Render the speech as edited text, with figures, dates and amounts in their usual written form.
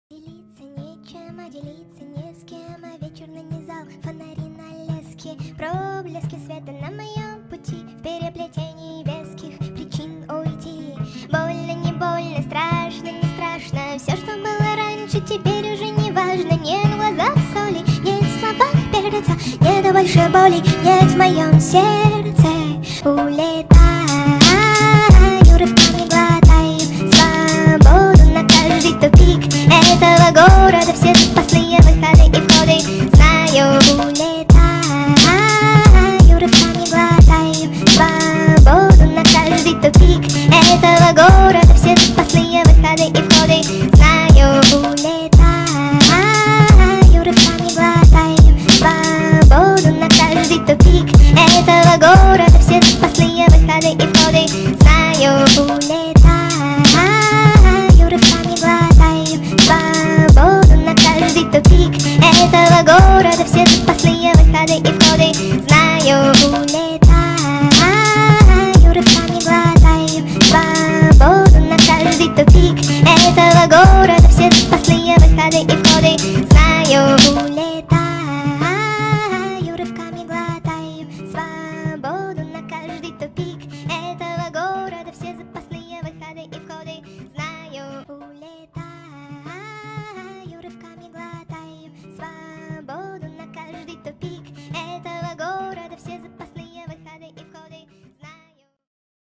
Делиться нечем, а делиться не с кем, а вечерный не зал, фонари на леске, проблески света на моем пути, в переплетении веских причин уйти. Больно, не больно, страшно, не страшно, все, что было раньше, теперь уже не важно. Нет в глазах соли, нет в словах перца, нет больше боли, нет в моем сердце. Улетаю, рывками глотаю свободу на каждый тупик этого города, все запасные выходы и входы знаю. Улетаю, рывками глотаю свободу на каждый тупик этого города, все запасные выходы и входы знаю. Улетаю, рывками глотаю свободу на каждый тупик этого города, все запасные выходы и входы знаю. Улетаю, рывками глотаю свободу на каждый тупик этого города, все запасные